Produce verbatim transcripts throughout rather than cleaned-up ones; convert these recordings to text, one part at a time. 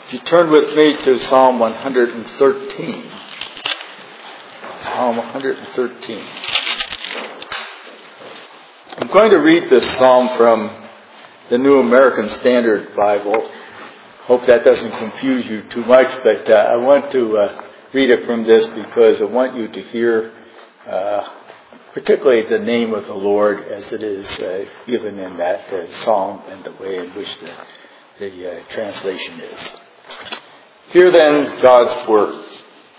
If you turn with me to Psalm one thirteen. Psalm one thirteen. I'm going to read this psalm from the New American Standard Bible. Hope that doesn't confuse you too much, but uh, I want to uh, read it from this because I want you to hear uh, particularly the name of the Lord as it is uh, given in that uh, psalm and the way in which the, the uh, translation is. Hear then God's word.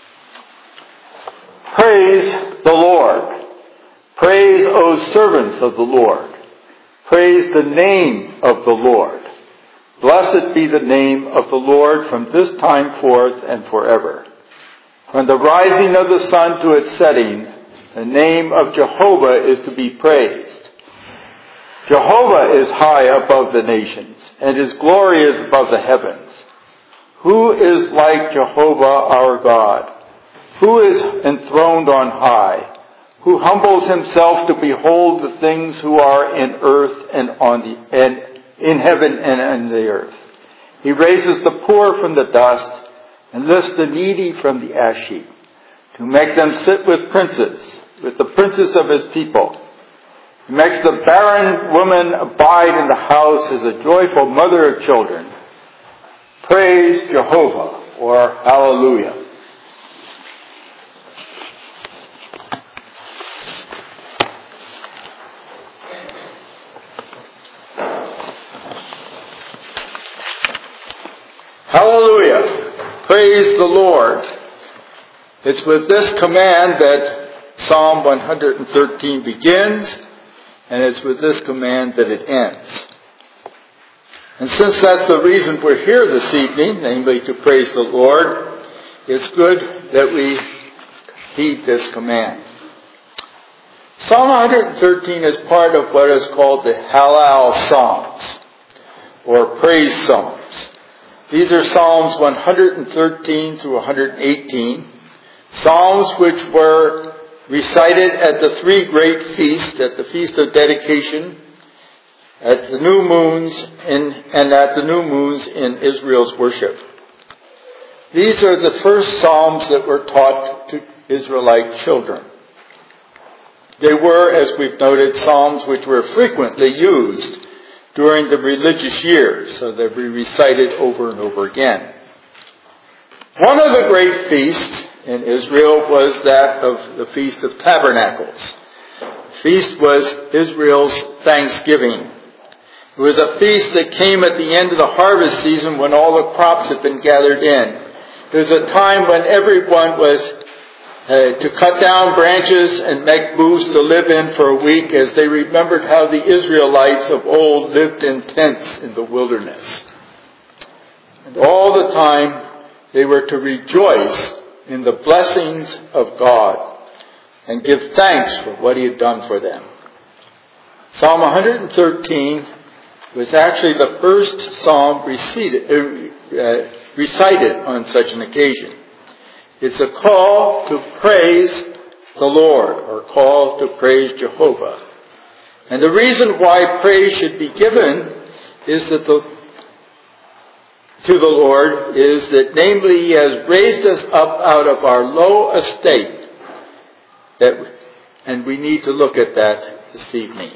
Praise the Lord. Praise, O servants of the Lord. Praise the name of the Lord. Blessed be the name of the Lord from this time forth and forever. From the rising of the sun to its setting, the name of Jehovah is to be praised. Jehovah is high above the nations, and his glory is above the heavens. Who is like Jehovah our God? Who is enthroned on high? Who humbles himself to behold the things who are in earth and on the and in heaven and on the earth. He raises the poor from the dust and lifts the needy from the ash heap, to make them sit with princes, with the princes of his people. He makes the barren woman abide in the house as a joyful mother of children. Praise Jehovah, or Hallelujah. Hallelujah. Praise the Lord. It's with this command that Psalm one thirteen begins, and it's with this command that it ends. And since that's the reason we're here this evening, namely to praise the Lord, it's good that we heed this command. Psalm one thirteen is part of what is called the Hallel Psalms, or praise psalms. These are Psalms one thirteen through one eighteen, Psalms which were recited at the three great feasts, at the Feast of Dedication, at the new moons, in, and at the new moons in Israel's worship. These are the first Psalms that were taught to Israelite children. They were, as we've noted, Psalms which were frequently used during the religious years, so they'll be recited over and over again. One of the great feasts in Israel was that of the Feast of Tabernacles. The feast was Israel's Thanksgiving. It was a feast that came at the end of the harvest season when all the crops had been gathered in. It was a time when everyone was Uh, to cut down branches and make booths to live in for a week, as they remembered how the Israelites of old lived in tents in the wilderness. And all the time they were to rejoice in the blessings of God and give thanks for what he had done for them. Psalm one thirteen was actually the first psalm recited, uh, recited on such an occasion. It's a call to praise the Lord, or call to praise Jehovah. And the reason why praise should be given is that the, to the Lord is that namely he has raised us up out of our low estate. That, and we need to look at that this evening.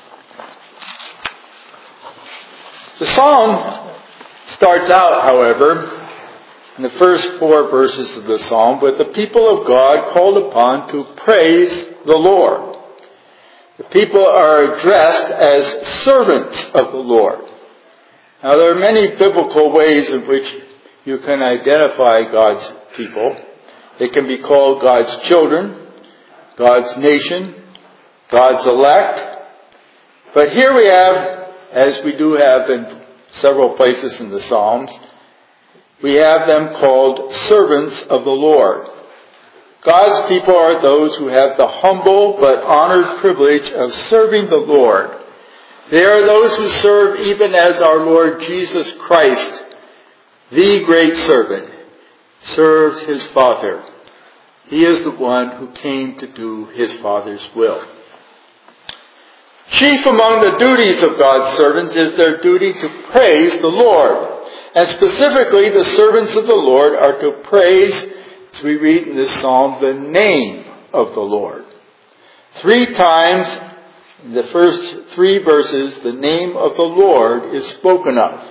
The psalm starts out, however, in the first four verses of the psalm, with the people of God called upon to praise the Lord. The people are addressed as servants of the Lord. Now, there are many biblical ways in which you can identify God's people. They can be called God's children, God's nation, God's elect. But here we have, as we do have in several places in the Psalms, we have them called servants of the Lord. God's people are those who have the humble but honored privilege of serving the Lord. They are those who serve even as our Lord Jesus Christ, the great servant, serves his Father. He is the one who came to do his Father's will. Chief among the duties of God's servants is their duty to praise the Lord. And specifically, the servants of the Lord are to praise, as we read in this psalm, the name of the Lord. Three times in the first three verses, the name of the Lord is spoken of.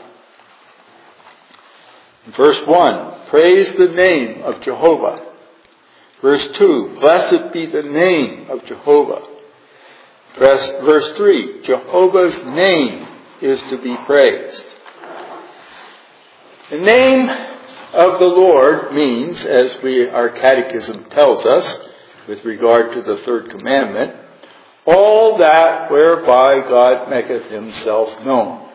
In verse one, praise the name of Jehovah. Verse two, blessed be the name of Jehovah. Verse three, Jehovah's name is to be praised. The name of the Lord means, as we, our catechism tells us, with regard to the third commandment, all that whereby God maketh himself known.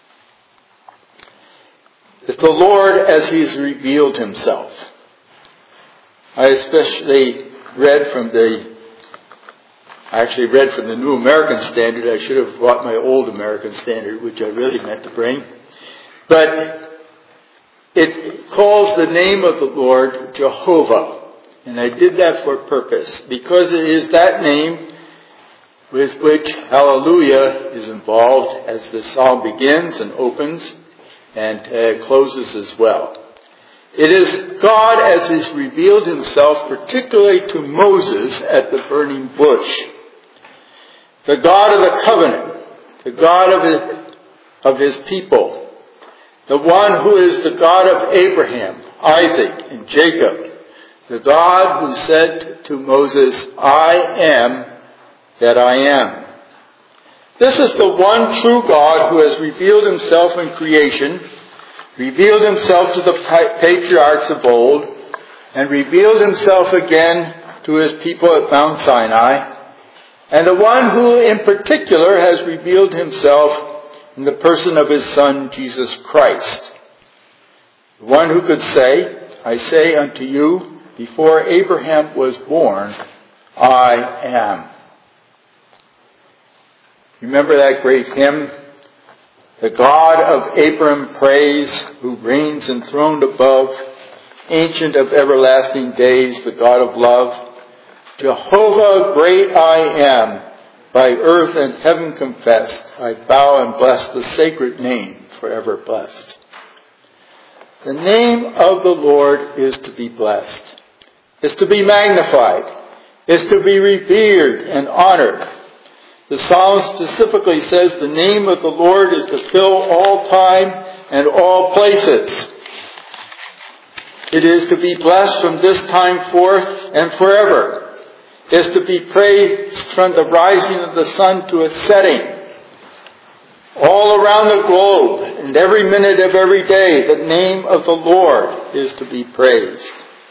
It's the Lord as he's revealed himself. I especially read from the, I actually read from the New American Standard. I should have brought my Old American Standard, which I really meant to bring. But it calls the name of the Lord Jehovah. And I did that for purpose, because it is that name with which hallelujah is involved as the psalm begins and opens and uh, closes as well. It is God as he's revealed himself, particularly to Moses at the burning bush. The God of the covenant, the God of his, of his people, the one who is the God of Abraham, Isaac, and Jacob, the God who said to Moses, I am that I am. This is the one true God who has revealed himself in creation, revealed himself to the patriarchs of old, and revealed himself again to his people at Mount Sinai, and the one who in particular has revealed himself in the person of his Son, Jesus Christ. The one who could say, I say unto you, before Abraham was born, I am. Remember that great hymn? The God of Abraham praise, who reigns enthroned above, ancient of everlasting days, the God of love. Jehovah, great I am, by earth and heaven confessed, I bow and bless the sacred name, forever blessed. The name of the Lord is to be blessed, is to be magnified, is to be revered and honored. The Psalm specifically says the name of the Lord is to fill all time and all places. It is to be blessed from this time forth and forever. It is to be praised from the rising of the sun to its setting. All around the globe and every minute of every day, the name of the Lord is to be praised.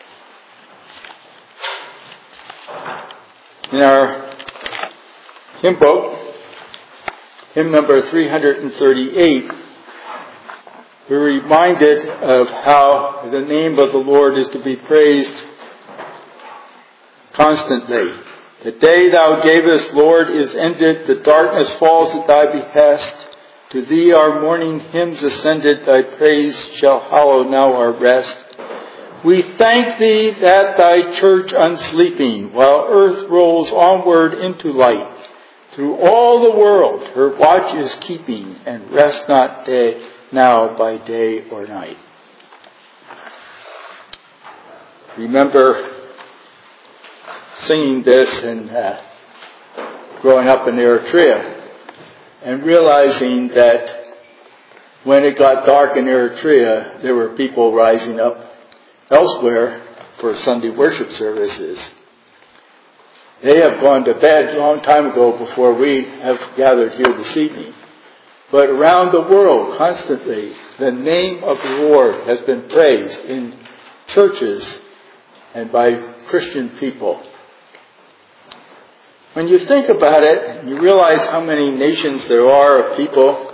In our hymn book, hymn number three hundred thirty-eight, we're reminded of how the name of the Lord is to be praised constantly. The day thou gavest, Lord, is ended. The darkness falls at thy behest. To thee our morning hymns ascended. Thy praise shall hallow now our rest. We thank thee that thy church unsleeping, while earth rolls onward into light, through all the world her watch is keeping, and rest not day now by day or night. Remember singing this and uh, growing up in Eritrea, and realizing that when it got dark in Eritrea, there were people rising up elsewhere for Sunday worship services. They have gone to bed a long time ago before we have gathered here this evening. But around the world, constantly, the name of the Lord has been praised in churches and by Christian people. When you think about it, and you realize how many nations there are of people,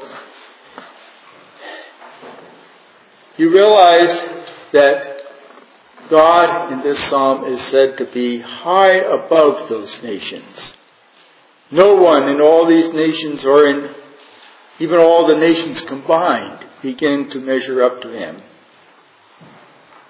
you realize that God in this psalm is said to be high above those nations. No one in all these nations, or in even all the nations combined, begin to measure up to him.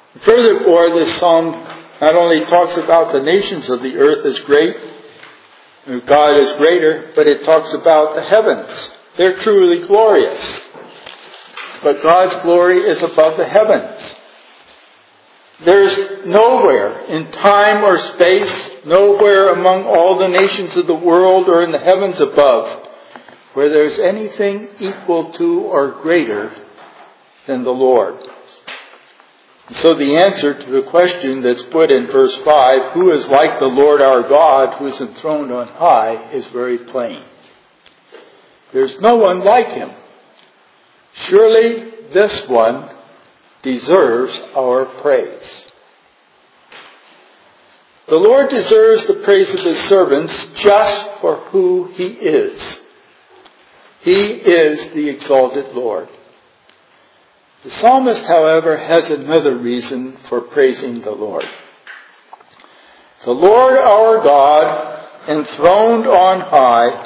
Furthermore, this psalm not only talks about the nations of the earth as great, God is greater, but it talks about the heavens. They're truly glorious. But God's glory is above the heavens. There's nowhere in time or space, nowhere among all the nations of the world or in the heavens above, where there's anything equal to or greater than the Lord. So the answer to the question that's put in verse five, who is like the Lord our God, who is enthroned on high, is very plain. There's no one like him. Surely this one deserves our praise. The Lord deserves the praise of his servants just for who he is. He is the exalted Lord. The psalmist, however, has another reason for praising the Lord. The Lord our God, enthroned on high,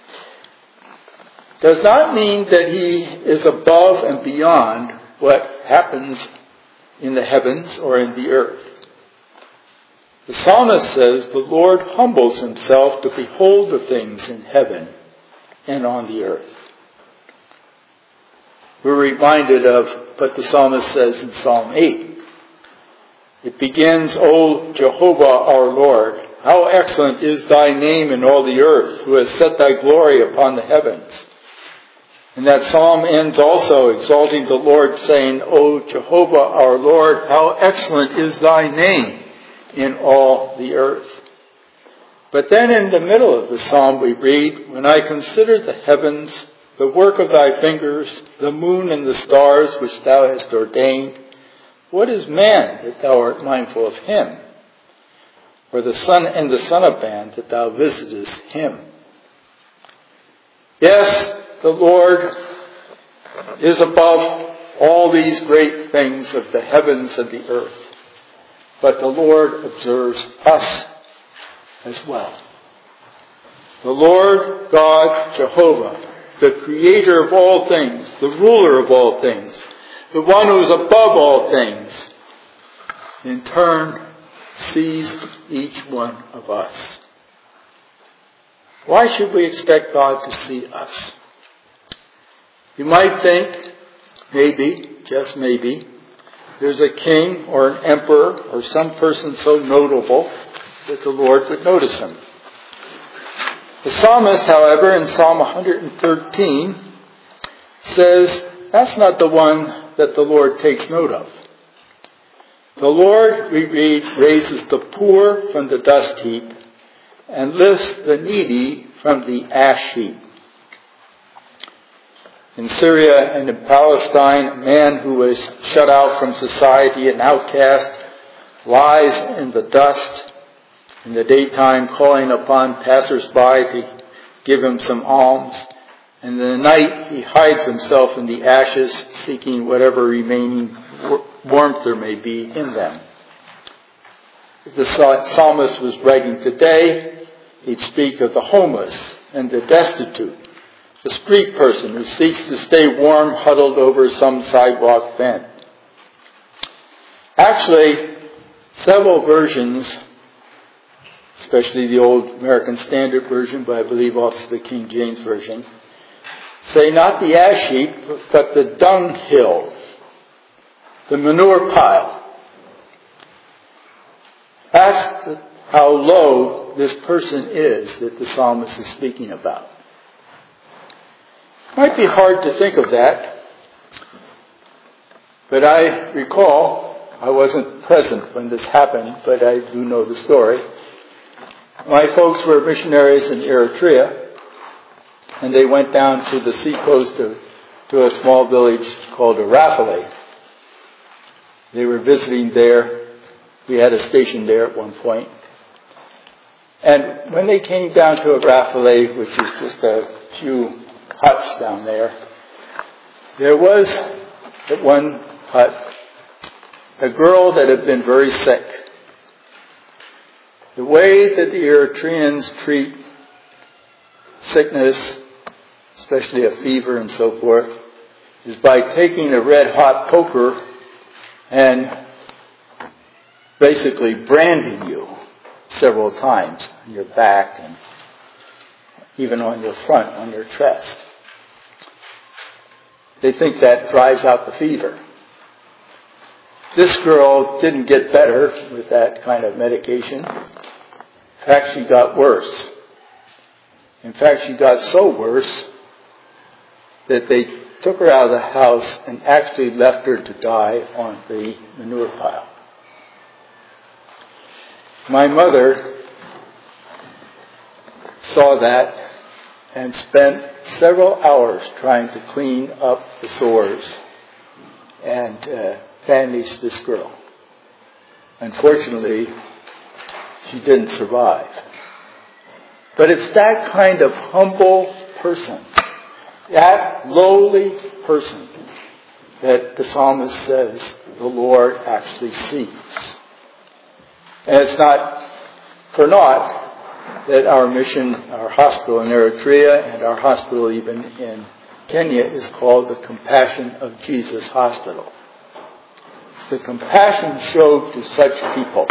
does not mean that he is above and beyond what happens in the heavens or in the earth. The psalmist says the Lord humbles himself to behold the things in heaven and on the earth. We're reminded of what the psalmist says in Psalm eight. It begins, O Jehovah our Lord, how excellent is thy name in all the earth, who has set thy glory upon the heavens. And that psalm ends also exalting the Lord, saying, O Jehovah our Lord, how excellent is thy name in all the earth. But then in the middle of the psalm we read, when I consider the heavens, the work of thy fingers, the moon and the stars which thou hast ordained, what is man that thou art mindful of him? Or the son and the son of man that thou visitest him? Yes, the Lord is above all these great things of the heavens and the earth. But the Lord observes us as well. The Lord God Jehovah, the creator of all things, the ruler of all things, the one who is above all things, in turn sees each one of us. Why should we expect God to see us? You might think, maybe, just maybe, there's a king or an emperor or some person so notable that the Lord would notice him. The psalmist, however, in Psalm one thirteen, says that's not the one that the Lord takes note of. The Lord, we read, raises the poor from the dust heap and lifts the needy from the ash heap. In Syria and in Palestine, a man who was shut out from society, an outcast, lies in the dust in the daytime, calling upon passers-by to give him some alms. And in the night, he hides himself in the ashes, seeking whatever remaining warmth there may be in them. If the psalmist was writing today, he'd speak of the homeless and the destitute, the street person who seeks to stay warm huddled over some sidewalk vent. Actually, several versions, especially the old American Standard Version, but I believe also the King James Version, say not the ash heap, but the dung hill, the manure pile. That's how low this person is that the psalmist is speaking about. It might be hard to think of that, but I recall, I wasn't present when this happened, but I do know the story. My folks were missionaries in Eritrea, and they went down to the seacoast to, to a small village called Arafale. They were visiting there. We had a station there at one point. And when they came down to Arafale, which is just a few huts down there, there was at one hut a girl that had been very sick. The way that the Eritreans treat sickness, especially a fever and so forth, is by taking a red hot poker and basically branding you several times on your back and even on your front, on your chest. They think that drives out the fever. This girl didn't get better with that kind of medication. In fact, she got worse. In fact, she got so worse that they took her out of the house and actually left her to die on the manure pile. My mother saw that and spent several hours trying to clean up the sores and uh, bandage this girl. Unfortunately, she didn't survive. But it's that kind of humble person, that lowly person, that the psalmist says the Lord actually sees. And it's not for naught that our mission, our hospital in Eritrea and our hospital even in Kenya is called the Compassion of Jesus Hospital. It's the compassion showed to such people.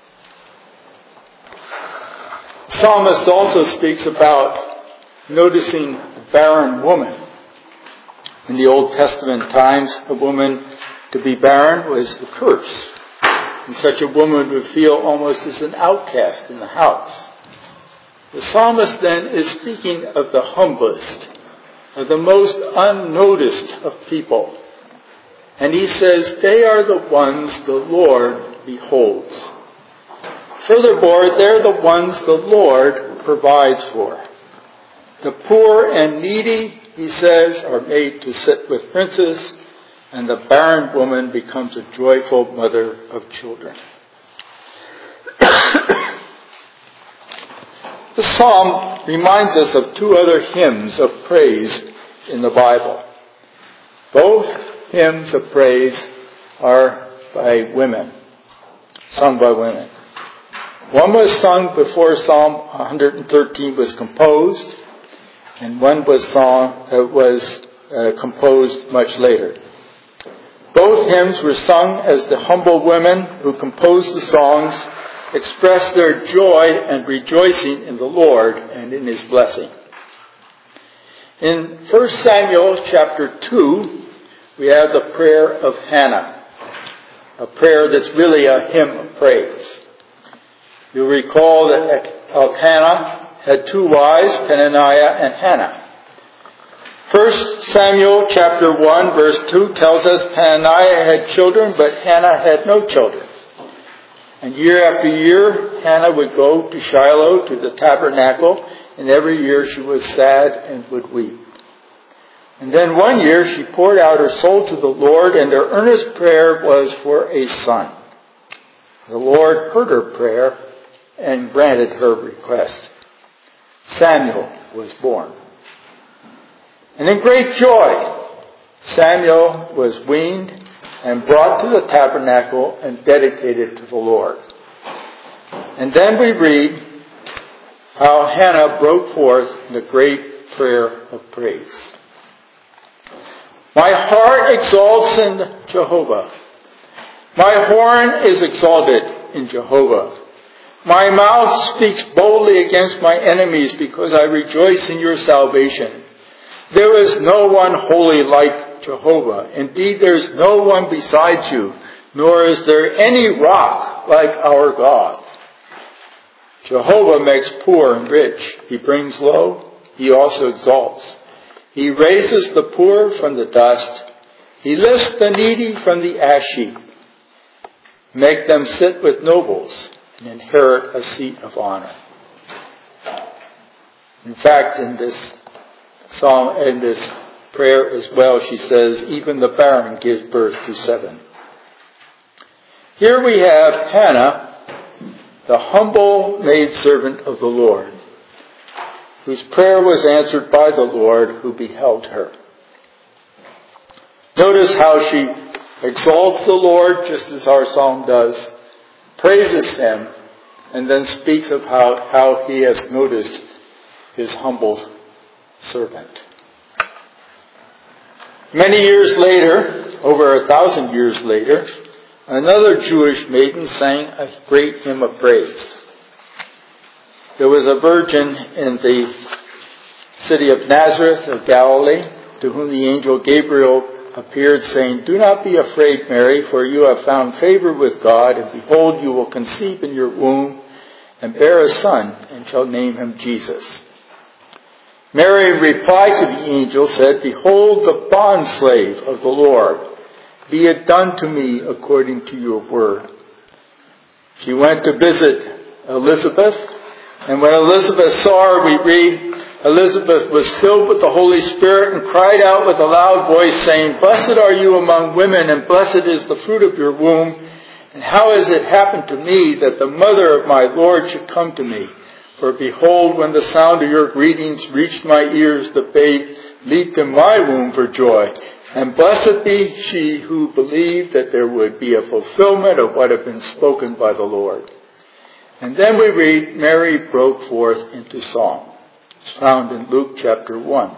The psalmist also speaks about noticing a barren woman. In the Old Testament times, a woman to be barren was a curse. And such a woman would feel almost as an outcast in the house. The psalmist then is speaking of the humblest, of the most unnoticed of people. And he says, they are the ones the Lord beholds. Furthermore, they're the ones the Lord provides for. The poor and needy, he says, are made to sit with princes, and the barren woman becomes a joyful mother of children. The psalm reminds us of two other hymns of praise in the Bible. Both hymns of praise are by women, sung by women. One was sung before Psalm one hundred thirteen was composed, and one was sung uh, was uh, composed much later. Both hymns were sung as the humble women who composed the songs expressed their joy and rejoicing in the Lord and in His blessing. In First Samuel chapter two, we have the prayer of Hannah, a prayer that's really a hymn of praise. You'll recall that Elkanah had two wives, Peninnah and Hannah. First Samuel chapter one verse two tells us Peninnah had children, but Hannah had no children. And year after year, Hannah would go to Shiloh, to the tabernacle, and every year she was sad and would weep. And then one year she poured out her soul to the Lord, and her earnest prayer was for a son. The Lord heard her prayer and granted her request. Samuel was born. And in great joy, Samuel was weaned and brought to the tabernacle and dedicated to the Lord. And then we read how Hannah broke forth in a great prayer of praise. My heart exalts in Jehovah. My horn is exalted in Jehovah. My mouth speaks boldly against my enemies because I rejoice in your salvation. There is no one holy like Jehovah. Indeed, there is no one besides you, nor is there any rock like our God. Jehovah makes poor and rich. He brings low. He also exalts. He raises the poor from the dust. He lifts the needy from the ash heap. Make them sit with nobles and inherit a seat of honor. In fact, in this psalm, in this prayer as well, she says, even the barren gives birth to seven. Here we have Hannah, the humble maidservant of the Lord, whose prayer was answered by the Lord who beheld her. Notice how she exalts the Lord, just as our psalm does, praises Him, and then speaks of how, how He has noticed His humble servant. Many years later, over a thousand years later, another Jewish maiden sang a great hymn of praise. There was a virgin in the city of Nazareth of Galilee, to whom the angel Gabriel appeared, saying, "Do not be afraid, Mary, for you have found favor with God, and behold, you will conceive in your womb and bear a son, and shall name him Jesus." Mary, in reply to the angel, said, "Behold, the bondslave of the Lord. Be it done to me according to your word." She went to visit Elizabeth, and when Elizabeth saw her, we read, Elizabeth was filled with the Holy Spirit and cried out with a loud voice, saying, "Blessed are you among women, and blessed is the fruit of your womb. And how has it happened to me that the mother of my Lord should come to me? For behold, when the sound of your greetings reached my ears, the babe leaped in my womb for joy. And blessed be she who believed that there would be a fulfillment of what had been spoken by the Lord." And then we read, Mary broke forth into song. It's found in Luke chapter one.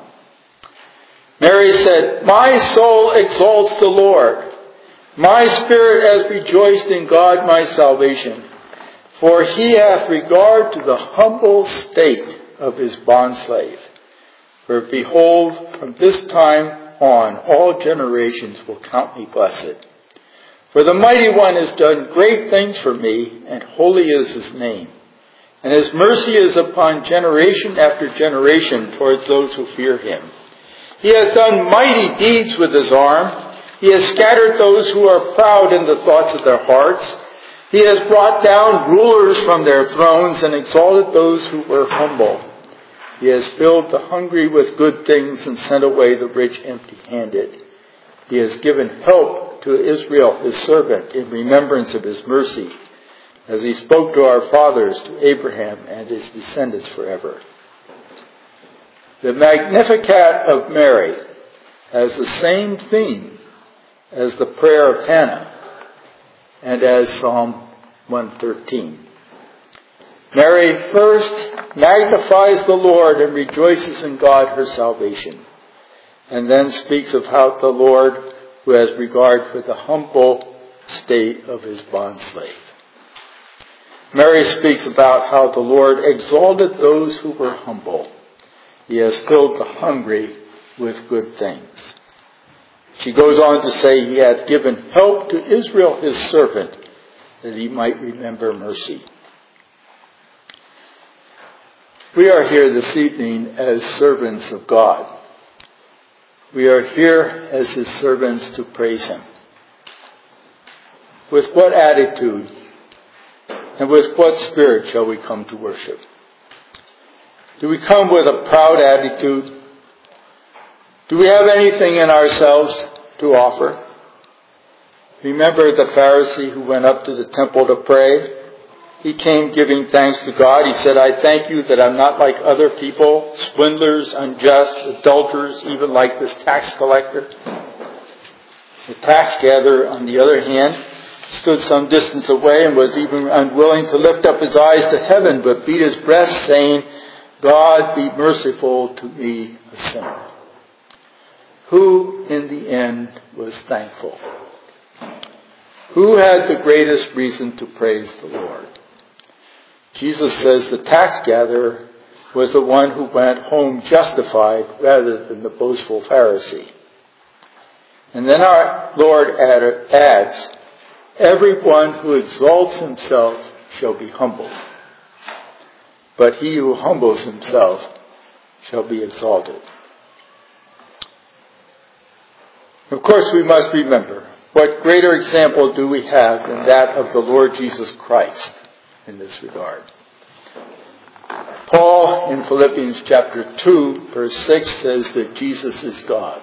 Mary said, "My soul exalts the Lord. My spirit has rejoiced in God my salvation. For he hath regard to the humble state of his bondslave. For behold, from this time on all generations will count me blessed. For the Mighty One has done great things for me, and holy is his name. And his mercy is upon generation after generation towards those who fear him. He has done mighty deeds with his arm. He has scattered those who are proud in the thoughts of their hearts. He has brought down rulers from their thrones and exalted those who were humble. He has filled the hungry with good things and sent away the rich empty-handed. He has given help to Israel, his servant, in remembrance of his mercy, as he spoke to our fathers, to Abraham and his descendants forever." The Magnificat of Mary has the same theme as the prayer of Hannah and as Psalm one thirteen. Mary first magnifies the Lord and rejoices in God her salvation, and then speaks of how the Lord who has regard for the humble state of his bondslave. Mary speaks about how the Lord exalted those who were humble. He has filled the hungry with good things. She goes on to say, he hath given help to Israel his servant, that he might remember mercy. We are here this evening as servants of God. We are here as his servants to praise him. With what attitude and with what spirit shall we come to worship? Do we come with a proud attitude? Do we have anything in ourselves to offer? Remember the Pharisee who went up to the temple to pray? He came giving thanks to God. He said, "I thank you that I'm not like other people, swindlers, unjust, adulterers, even like this tax collector." The tax gatherer, on the other hand, stood some distance away and was even unwilling to lift up his eyes to heaven, but beat his breast, saying, "God, be merciful to me, a sinner." Who, in the end, was thankful? Who had the greatest reason to praise the Lord? Jesus says the tax gatherer was the one who went home justified rather than the boastful Pharisee. And then our Lord adds, "Everyone who exalts himself shall be humbled, but he who humbles himself shall be exalted." Of course, we must remember, what greater example do we have than that of the Lord Jesus Christ in this regard? Paul, in Philippians chapter two, verse six, says that Jesus is God.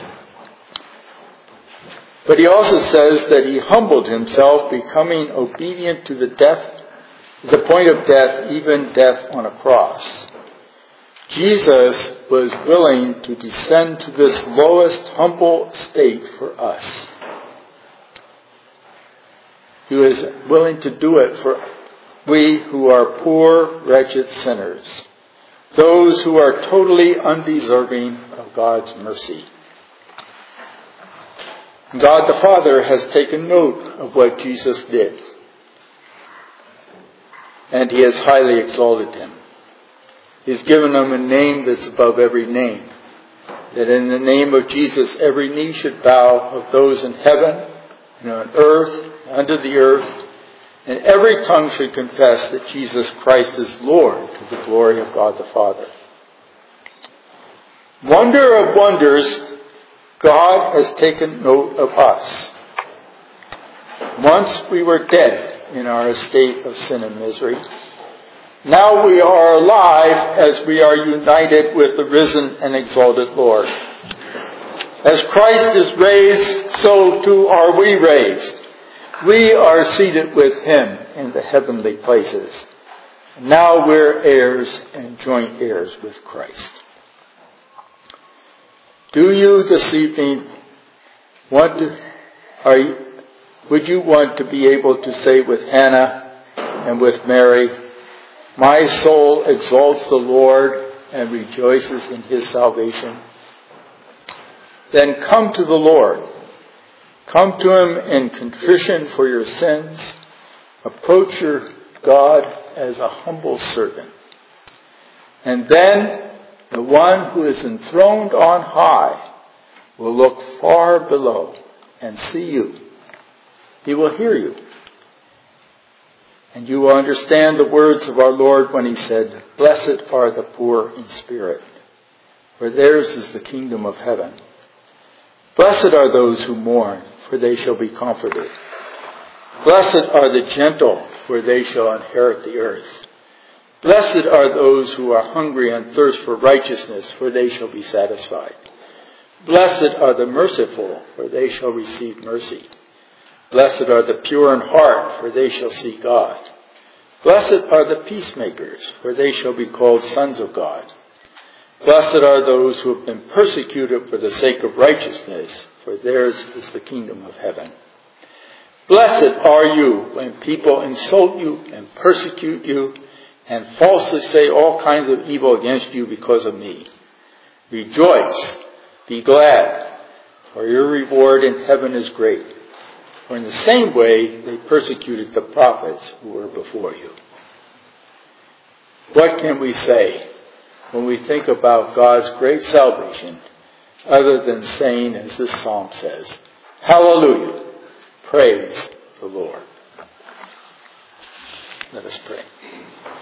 But he also says that he humbled himself, becoming obedient to the death, the point of death, even death on a cross. Jesus was willing to descend to this lowest, humble state for us. He was willing to do it for we who are poor, wretched sinners, those who are totally undeserving of God's mercy. God the Father has taken note of what Jesus did, and he has highly exalted him. He's given them a name that's above every name. That in the name of Jesus, every knee should bow of those in heaven and on earth, under the earth, and every tongue should confess that Jesus Christ is Lord to the glory of God the Father. Wonder of wonders, God has taken note of us. Once we were dead in our estate of sin and misery. Now we are alive as we are united with the risen and exalted Lord. As Christ is raised, so too are we raised. We are seated with Him in the heavenly places. Now we're heirs and joint heirs with Christ. Do you this evening want to, are you, would you want to be able to say with Hannah and with Mary, my soul exalts the Lord and rejoices in His salvation? Then come to the Lord. Come to Him in contrition for your sins. Approach your God as a humble servant. And then the one who is enthroned on high will look far below and see you. He will hear you. And you will understand the words of our Lord when He said, blessed are the poor in spirit, for theirs is the kingdom of heaven. Blessed are those who mourn, for they shall be comforted. Blessed are the gentle, for they shall inherit the earth. Blessed are those who are hungry and thirst for righteousness, for they shall be satisfied. Blessed are the merciful, for they shall receive mercy. Blessed are the pure in heart, for they shall see God. Blessed are the peacemakers, for they shall be called sons of God. Blessed are those who have been persecuted for the sake of righteousness, for theirs is the kingdom of heaven. Blessed are you when people insult you and persecute you and falsely say all kinds of evil against you because of me. Rejoice, be glad, for your reward in heaven is great. For in the same way they persecuted the prophets who were before you. What can we say when we think about God's great salvation other than saying, as this psalm says, hallelujah, praise the Lord. Let us pray.